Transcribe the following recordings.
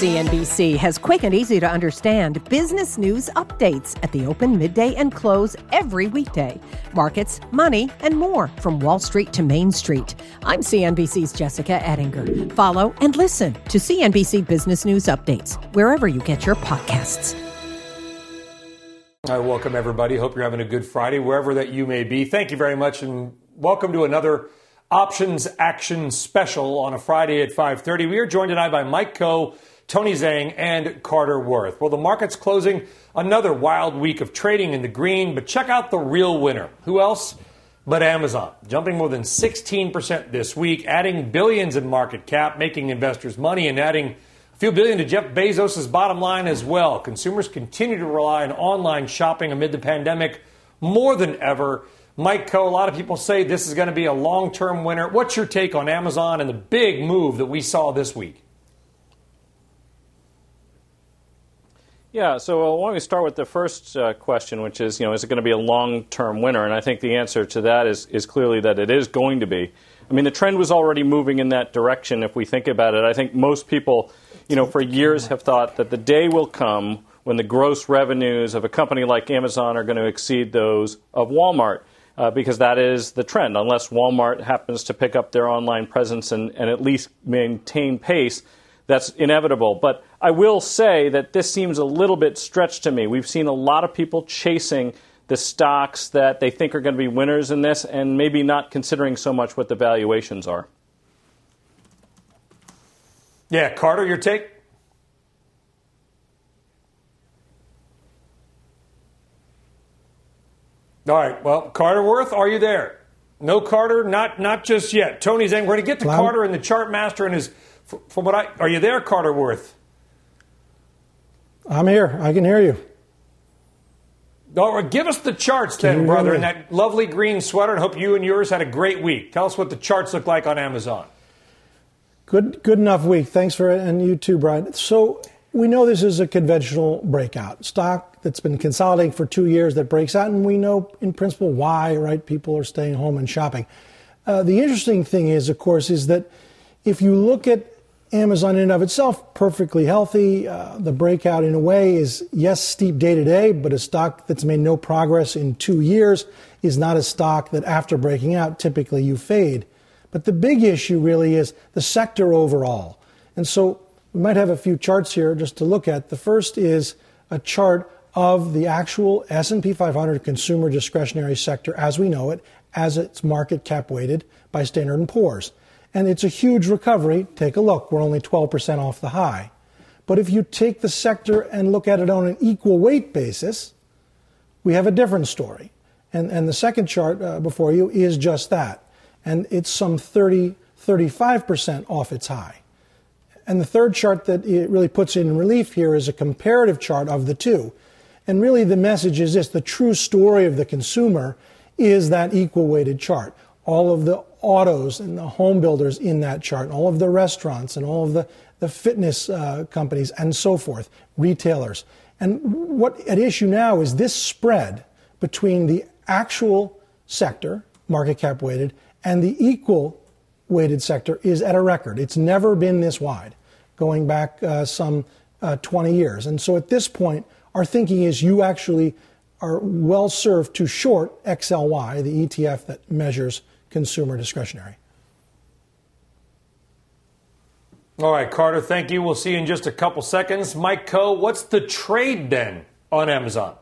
CNBC has quick and easy to understand business news updates at the open, midday, and close every weekday. Markets, money, and more from Wall Street to Main Street. I'm CNBC's Jessica Ettinger. Follow and listen to CNBC Business News Updates wherever you get your podcasts. All right, welcome everybody. Hope you're having a good Friday, wherever that you may be. Thank you very much, and welcome to another Options Action Special on a Friday at 5:30. We are joined tonight by Mike Khouw, Tony Zhang, and Carter Worth. Well, the market's closing another wild week of trading in the green, but check out the real winner. Who else but Amazon, jumping more than 16% this week, adding billions in market cap, making investors money, and adding a few billion to Jeff Bezos' bottom line as well. Consumers continue to rely on online shopping amid the pandemic more than ever. Mike Khouw, a lot of people say this is going to be a long-term winner. What's your take on Amazon and the big move that we saw this week? Yeah, so why don't we start with the first question, which is, is it going to be a long-term winner? And I think the answer to that is clearly that it is going to be. I mean, the trend was already moving in that direction if we think about it. I think most people, for years have thought that the day will come when the gross revenues of a company like Amazon are going to exceed those of Walmart. Because that is the trend. Unless Walmart happens to pick up their online presence and at least maintain pace, that's inevitable. But I will say that this seems a little bit stretched to me. We've seen a lot of people chasing the stocks that they think are going to be winners in this and maybe not considering so much what the valuations are. Yeah, Carter, your take? All right. Well, Carter Worth, are you there? No, Carter, not just yet. Tony Zhang, we're going to get to Carter and the chart master and his. From what are you there, Carter Worth? I'm here. I can hear you. All right, give us the charts then, brother, in that lovely green sweater. And hope you and yours had a great week. Tell us what the charts look like on Amazon. Good enough week. Thanks and you too, Brian. So we know this is a conventional breakout stock that's been consolidating for 2 years that breaks out, and we know in principle why, right? People are staying home and shopping. The interesting thing is, of course, is that if you look at Amazon in and of itself, perfectly healthy. The breakout in a way is, yes, steep day to day, but a stock that's made no progress in 2 years is not a stock that after breaking out, typically you fade. But the big issue really is the sector overall. And so we might have a few charts here just to look at. The first is a chart of the actual S&P 500 consumer discretionary sector as we know it, as it's market cap weighted by Standard & Poor's. And it's a huge recovery. Take a look. We're only 12% off the high. But if you take the sector and look at it on an equal weight basis, we have a different story. And the second chart before you is just that. And it's some 35% off its high. And the third chart that it really puts in relief here is a comparative chart of the two. And really the message is this: the true story of the consumer is that equal weighted chart. All of the autos and the home builders in that chart, all of the restaurants and all of the fitness companies and so forth, retailers. And what at issue now is this spread between the actual sector, market cap weighted, and the equal weighted sector is at a record. It's never been this wide, going back some 20 years. And so at this point, our thinking is you actually are well served to short XLY, the ETF that measures consumer discretionary. All right, Carter, thank you. We'll see you in just a couple seconds. Mike Khouw, what's the trade then on Amazon?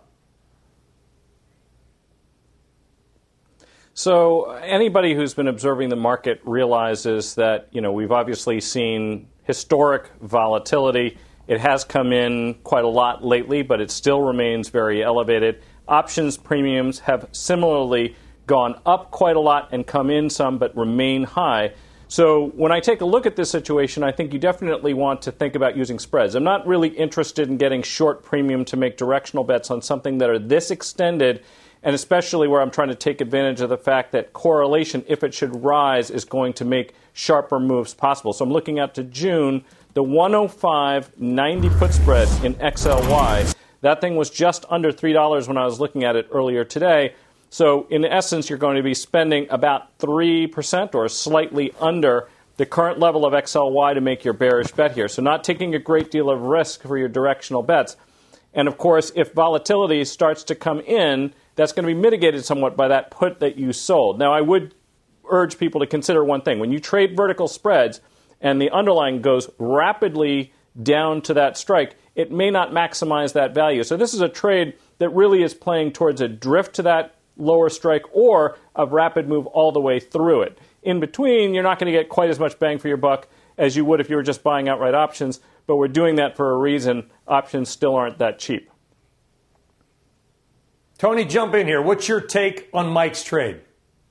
So anybody who's been observing the market realizes that, we've obviously seen historic volatility. It has come in quite a lot lately, but it still remains very elevated. Options premiums have similarly gone up quite a lot and come in some, but remain high. So when I take a look at this situation, I think you definitely want to think about using spreads. I'm not really interested in getting short premium to make directional bets on something that are this extended, and especially where I'm trying to take advantage of the fact that correlation, if it should rise, is going to make sharper moves possible. So I'm looking out to June, the 105.90 put spread in XLY. That thing was just under $3 when I was looking at it earlier today. So in essence, you're going to be spending about 3% or slightly under the current level of XLY to make your bearish bet here. So not taking a great deal of risk for your directional bets. And, of course, if volatility starts to come in, that's going to be mitigated somewhat by that put that you sold. Now, I would urge people to consider one thing. When you trade vertical spreads and the underlying goes rapidly down to that strike, it may not maximize that value. So this is a trade that really is playing towards a drift to that lower strike or a rapid move all the way through it. In between, you're not going to get quite as much bang for your buck as you would if you were just buying outright options, but we're doing that for a reason. Options still aren't that cheap. Tony, jump in here. What's your take on Mike's trade?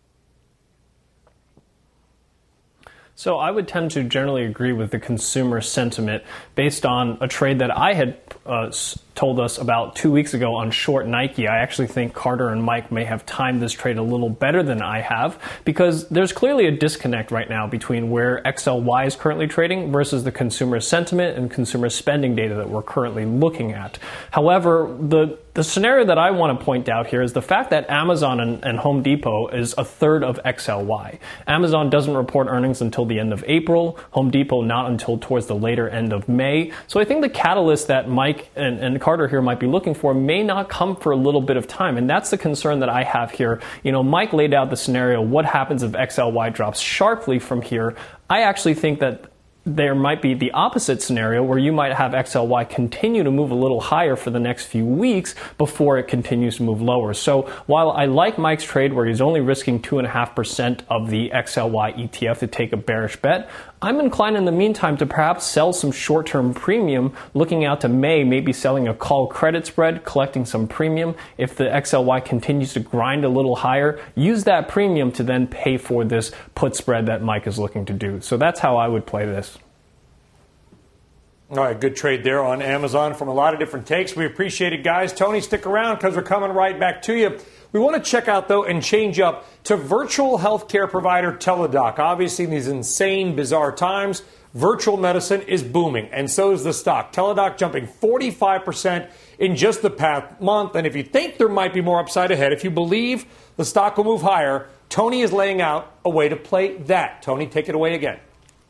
So I would tend to generally agree with the consumer sentiment based on a trade that I had told us about 2 weeks ago on short Nike. I actually think Carter and Mike may have timed this trade a little better than I have because there's clearly a disconnect right now between where XLY is currently trading versus the consumer sentiment and consumer spending data that we're currently looking at. However, the scenario that I want to point out here is the fact that Amazon and Home Depot is a third of XLY. Amazon doesn't report earnings until the end of April, Home Depot not until towards the later end of May. So I think the catalyst that Mike and Carter here might be looking for may not come for a little bit of time. And that's the concern that I have here. You know, Mike laid out the scenario, what happens if XLY drops sharply from here? I actually think that there might be the opposite scenario where you might have XLY continue to move a little higher for the next few weeks before it continues to move lower. So while I like Mike's trade where he's only risking 2.5% of the XLY ETF to take a bearish bet, I'm inclined in the meantime to perhaps sell some short-term premium, looking out to May, maybe selling a call credit spread, collecting some premium. If the XLY continues to grind a little higher, use that premium to then pay for this put spread that Mike is looking to do. So that's how I would play this. All right, good trade there on Amazon from a lot of different takes. We appreciate it, guys. Tony, stick around because we're coming right back to you. We want to check out, though, and change up to virtual healthcare provider Teladoc. Obviously, in these insane, bizarre times, virtual medicine is booming, and so is the stock. Teladoc jumping 45% in just the past month. And if you think there might be more upside ahead, if you believe the stock will move higher, Tony is laying out a way to play that. Tony, take it away again.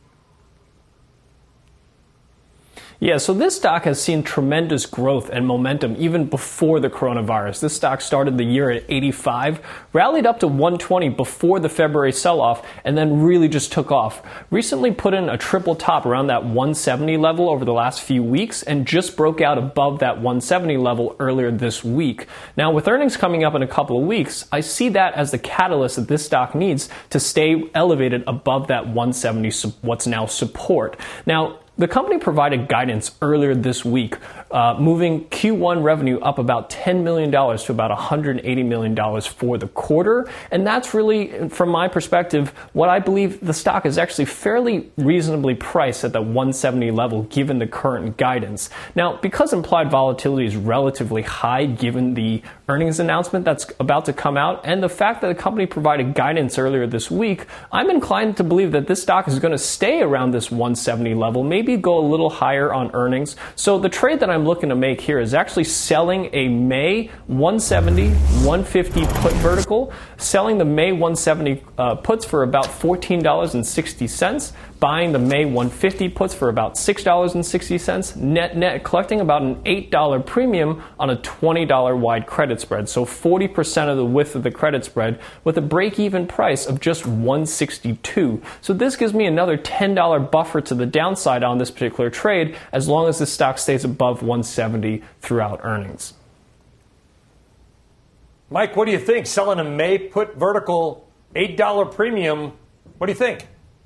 Yeah, so this stock has seen tremendous growth and momentum even before the coronavirus. This stock started the year at 85, rallied up to 120 before the February sell-off, and then really just took off. Recently put in a triple top around that 170 level over the last few weeks and just broke out above that 170 level earlier this week. Now, with earnings coming up in a couple of weeks, I see that as the catalyst that this stock needs to stay elevated above that 170, what's now support. Now, the company provided guidance earlier this week, moving Q1 revenue up about $10 million to about $180 million for the quarter. And that's really, from my perspective, what I believe the stock is actually fairly reasonably priced at the 170 level given the current guidance. Now, because implied volatility is relatively high given the earnings announcement that's about to come out and the fact that the company provided guidance earlier this week, I'm inclined to believe that this stock is going to stay around this 170 level, maybe go a little higher on earnings. So the trade that I'm looking to make here is actually selling a May 170, 150 put vertical, selling the May 170 puts for about $14.60, buying the May 150 puts for about $6.60, net collecting about an $8 premium on a $20 wide credit spread. So 40% of the width of the credit spread with a break-even price of just $162. So this gives me another $10 buffer to the downside on this particular trade as long as the stock stays above 170 throughout earnings. Mike, what do you think? Selling a May put vertical $8 premium, what do you think?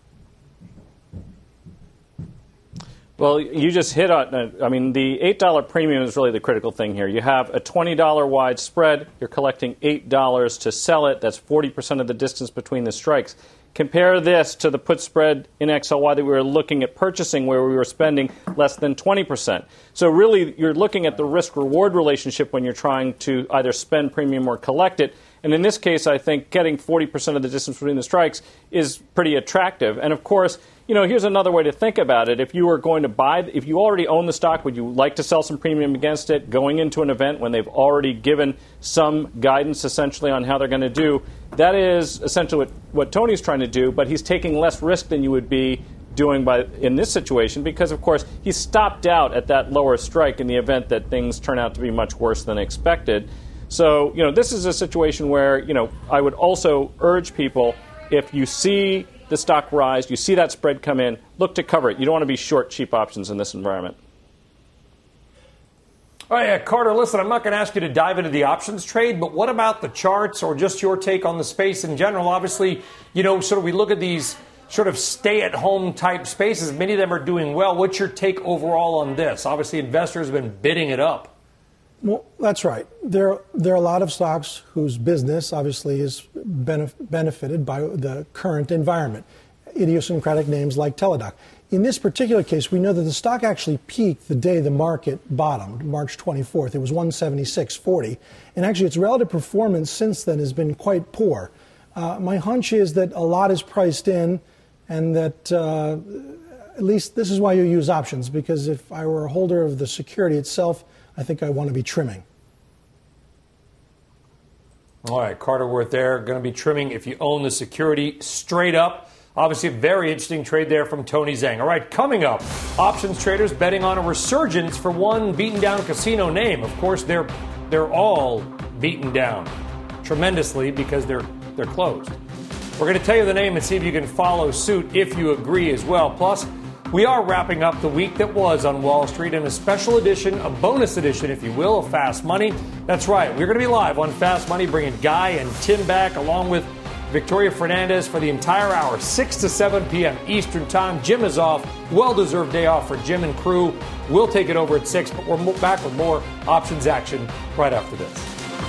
Well, you just hit on, I mean, the $8 premium is really the critical thing here. You have a $20 wide spread. You're collecting $8 to sell it. That's 40% of the distance between the strikes. Compare this to the put spread in XLY that we were looking at purchasing where we were spending less than 20%. So really, you're looking at the risk-reward relationship when you're trying to either spend premium or collect it. And in this case, I think getting 40% of the distance between the strikes is pretty attractive. And of course, you know, here's another way to think about it. If you were going to buy, if you already own the stock, would you like to sell some premium against it going into an event when they've already given some guidance essentially on how they're going to do? that is essentially what Tony's trying to do, but he's taking less risk than you would be doing in this situation because, of course, he stopped out at that lower strike in the event that things turn out to be much worse than expected. So, this is a situation where, I would also urge people, if you see the stock rise, you see that spread come in, look to cover it. You don't want to be short cheap options in this environment. All right, Carter, listen, I'm not going to ask you to dive into the options trade, but what about the charts or just your take on the space in general? Obviously, sort of we look at these sort of stay-at-home type spaces. Many of them are doing well. What's your take overall on this? Obviously, investors have been bidding it up. Well, that's right. There are a lot of stocks whose business obviously is benefited by the current environment. Idiosyncratic names like Teladoc. In this particular case, we know that the stock actually peaked the day the market bottomed, March 24th. It was 176.40. And actually, its relative performance since then has been quite poor. My hunch is that a lot is priced in and that at least this is why you use options, because if I were a holder of the security itself, I think I want to be trimming. All right, Carter Worth there, going to be trimming if you own the security straight up. Obviously, a very interesting trade there from Tony Zhang. All right, coming up, options traders betting on a resurgence for one beaten down casino name. Of course, they're all beaten down tremendously because they're closed. We're going to tell you the name and see if you can follow suit if you agree as well. Plus, we are wrapping up the week that was on Wall Street in a special edition, a bonus edition, if you will, of Fast Money. That's right. We're going to be live on Fast Money, bringing Guy and Tim back, along with Victoria Fernandez for the entire hour, 6 to 7 p.m. Eastern Time. Jim is off. Well-deserved day off for Jim and crew. We'll take it over at 6, but we're back with more options action right after this.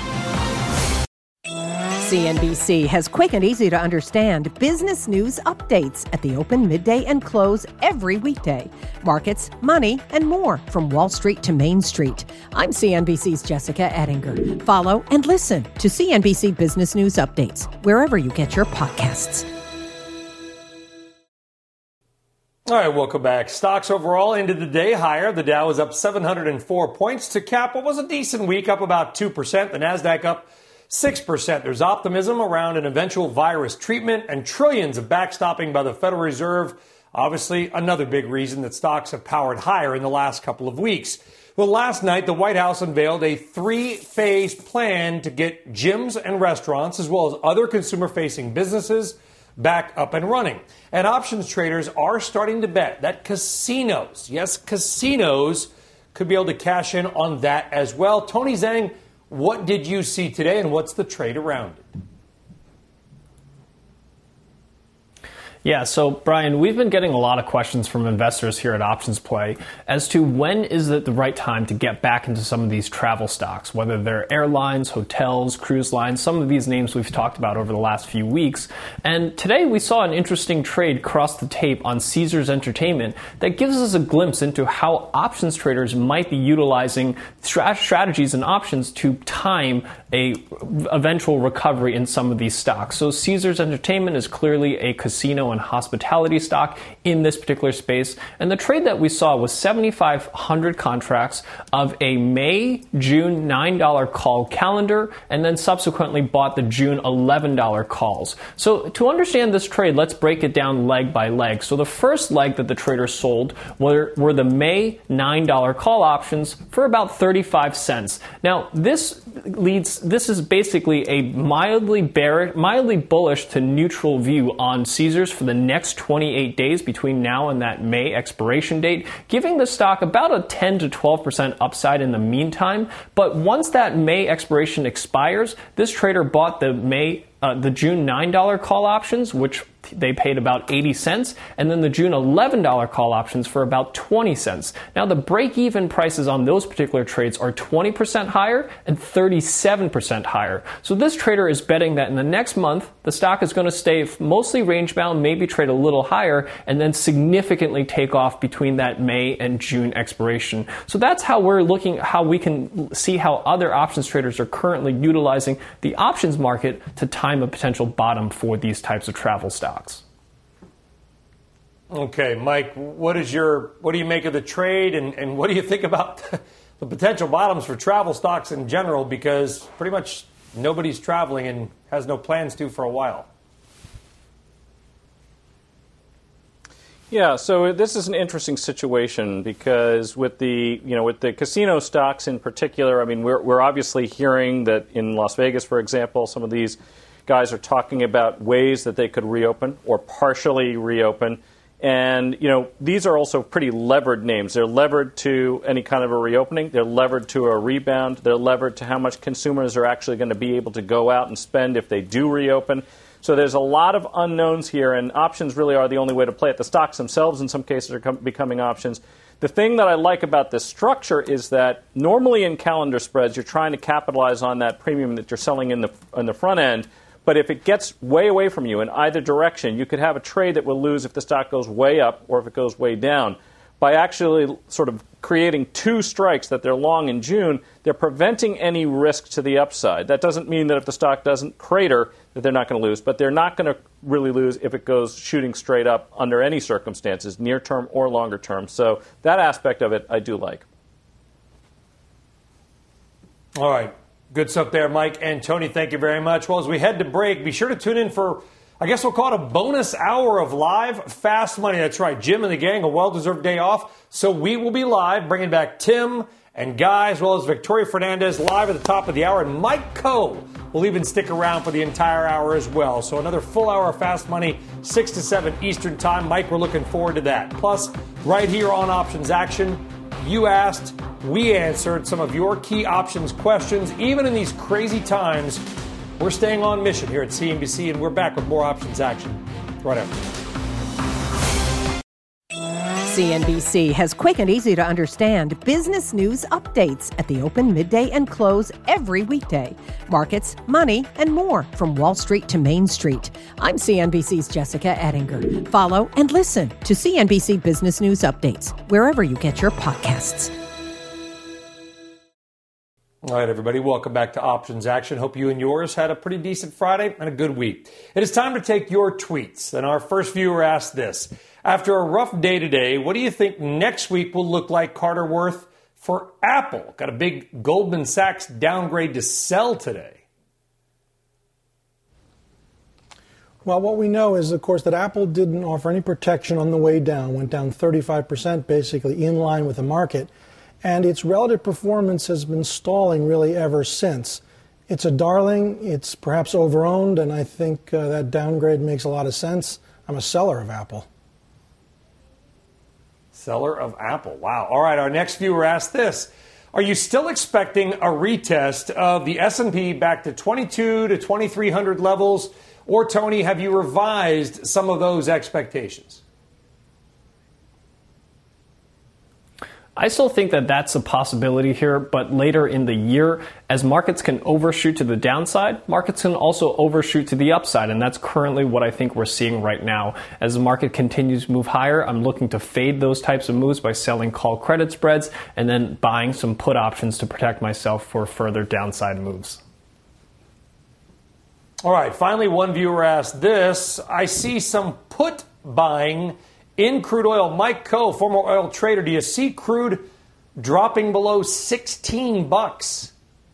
CNBC has quick and easy to understand business news updates at the open, midday, and close every weekday. Markets, money, and more from Wall Street to Main Street. I'm CNBC's Jessica Ettinger. Follow and listen to CNBC Business News Updates wherever you get your podcasts. All right, welcome back. Stocks overall ended the day higher. The Dow was up 704 points to cap what was a decent week, up about 2%. The Nasdaq up 6%. There's optimism around an eventual virus treatment and trillions of backstopping by the Federal Reserve. Obviously, another big reason that stocks have powered higher in the last couple of weeks. Well, last night, the White House unveiled a 3-phase plan to get gyms and restaurants, as well as other consumer-facing businesses, back up and running. And options traders are starting to bet that casinos, yes, casinos, could be able to cash in on that as well. Tony Zhang, what did you see today, and what's the trade around it? Yeah, so Brian, we've been getting a lot of questions from investors here at Options Play as to when is it the right time to get back into some of these travel stocks, whether they're airlines, hotels, cruise lines, some of these names we've talked about over the last few weeks. And today we saw an interesting trade cross the tape on Caesars Entertainment that gives us a glimpse into how options traders might be utilizing strategies and options to time a eventual recovery in some of these stocks. So Caesars Entertainment is clearly a casino and hospitality stock in this particular space. And the trade that we saw was 7,500 contracts of a May-June $9 call calendar, and then subsequently bought the June $11 calls. So to understand this trade, let's break it down leg by leg. So the first leg that the trader sold were the May $9 call options for about 35 cents. Now, this is basically a mildly bullish to neutral view on Caesars for the next 28 days between now and that May expiration date, giving the stock about a 10 to 12% upside in the meantime. But once that May expiration expires, this trader bought the June $9 call options, which they paid about 80 cents, and then the June $11 call options for about 20 cents. Now, the break-even prices on those particular trades are 20% higher and 37% higher. So this trader is betting that in the next month, the stock is going to stay mostly range-bound, maybe trade a little higher, and then significantly take off between that May and June expiration. So that's how we're looking, how we can see how other options traders are currently utilizing the options market to time a potential bottom for these types of travel stocks. Okay, Mike, what do you make of the trade, and what do you think about the potential bottoms for travel stocks in general? Because pretty much nobody's traveling and has no plans to for a while. Yeah, so this is an interesting situation because with the casino stocks in particular, I mean, we're obviously hearing that in Las Vegas, for example, some of these guys are talking about ways that they could reopen or partially reopen. And, these are also pretty levered names. They're levered to any kind of a reopening. They're levered to a rebound. They're levered to how much consumers are actually going to be able to go out and spend if they do reopen. So there's a lot of unknowns here, and options really are the only way to play it. The stocks themselves, in some cases, are becoming options. The thing that I like about this structure is that normally in calendar spreads, you're trying to capitalize on that premium that you're selling in the front end. But if it gets way away from you in either direction, you could have a trade that will lose if the stock goes way up or if it goes way down. By actually sort of creating two strikes that they're long in June, they're preventing any risk to the upside. That doesn't mean that if the stock doesn't crater that they're not going to lose, but they're not going to really lose if it goes shooting straight up under any circumstances, near term or longer term. So that aspect of it I do like. All right. Good stuff there, Mike and Tony. Thank you very much. Well, as we head to break, be sure to tune in for, I guess we'll call it a bonus hour of live Fast Money. That's right. Jim and the gang, a well-deserved day off. So we will be live, bringing back Tim and Guy, as well as Victoria Fernandez live at the top of the hour. And Mike Coe will even stick around for the entire hour as well. So another full hour of Fast Money, 6 to 7 Eastern Time. Mike, we're looking forward to that. Plus, right here on Options Action, you asked, we answered some of your key options questions. Even in these crazy times, we're staying on mission here at CNBC, and we're back with more Options Action right after this. CNBC has quick and easy to understand business news updates at the open, midday, and close every weekday. Markets, money, and more from Wall Street to Main Street. I'm CNBC's Jessica Ettinger. Follow and listen to CNBC Business News Updates wherever you get your podcasts. All right, everybody, welcome back to Options Action. Hope you and yours had a pretty decent Friday and a good week. It is time to take your tweets. And our first viewer asked this. After a rough day today, what do you think next week will look like, Carter Worth, for Apple? Got a big Goldman Sachs downgrade to sell today. Well, what we know is, of course, that Apple didn't offer any protection on the way down, went down 35%, basically in line with the market. And its relative performance has been stalling really ever since. It's a darling. It's perhaps overowned, and I think that downgrade makes a lot of sense. I'm a seller of Apple. Seller of Apple. Wow. All right, our next viewer asked this. Are you still expecting a retest of the S&P back to 22 to 2,300 levels? Or, Tony, have you revised some of those expectations? I still think that that's a possibility here, but later in the year, as markets can overshoot to the downside, markets can also overshoot to the upside, and that's currently what I think we're seeing right now. As the market continues to move higher, I'm looking to fade those types of moves by selling call credit spreads and then buying some put options to protect myself for further downside moves. All right, finally, one viewer asked this. I see some put buying in crude oil. Mike Coe, former oil trader, do you see crude dropping below $16?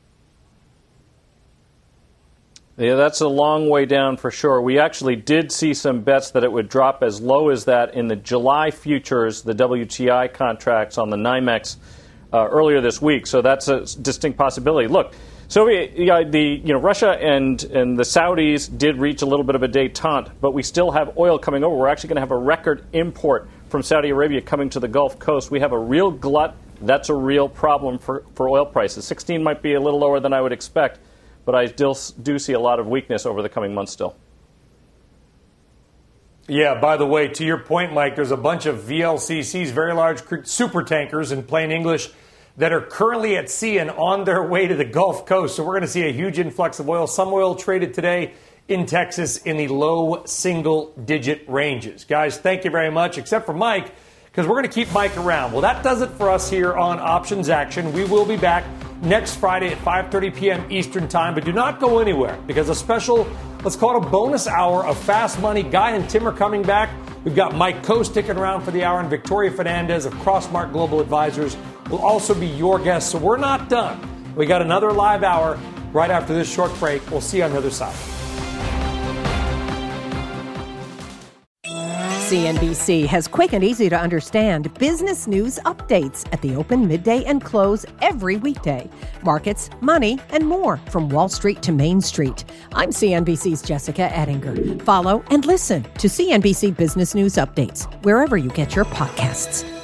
Yeah, that's a long way down for sure. We actually did see some bets that it would drop as low as that in the July futures, the WTI contracts on the NYMEX earlier this week. So that's a distinct possibility. Look, so Russia and the Saudis did reach a little bit of a détente, but we still have oil coming over. We're actually going to have a record import from Saudi Arabia coming to the Gulf Coast. We have a real glut. That's a real problem for oil prices. 16 might be a little lower than I would expect, but I still do see a lot of weakness over the coming months still. Yeah, by the way, to your point, Mike, there's a bunch of VLCCs, very large super tankers in plain English, that are currently at sea and on their way to the Gulf Coast. So we're going to see a huge influx of oil. Some oil traded today in Texas in the low single-digit ranges. Guys, thank you very much, except for Mike, because we're going to keep Mike around. Well, that does it for us here on Options Action. We will be back next Friday at 5:30 p.m. Eastern Time, but do not go anywhere, because a special, let's call it a bonus hour of Fast Money. Guy and Tim are coming back. We've got Mike Coe sticking around for the hour, and Victoria Fernandez of Crossmark Global Advisors will also be your guest. So we're not done. We got another live hour right after this short break. We'll see you on the other side. CNBC has quick and easy to understand business news updates at the open, midday, and close every weekday. Markets, money, and more from Wall Street to Main Street. I'm CNBC's Jessica Ettinger. Follow and listen to CNBC Business News Updates wherever you get your podcasts.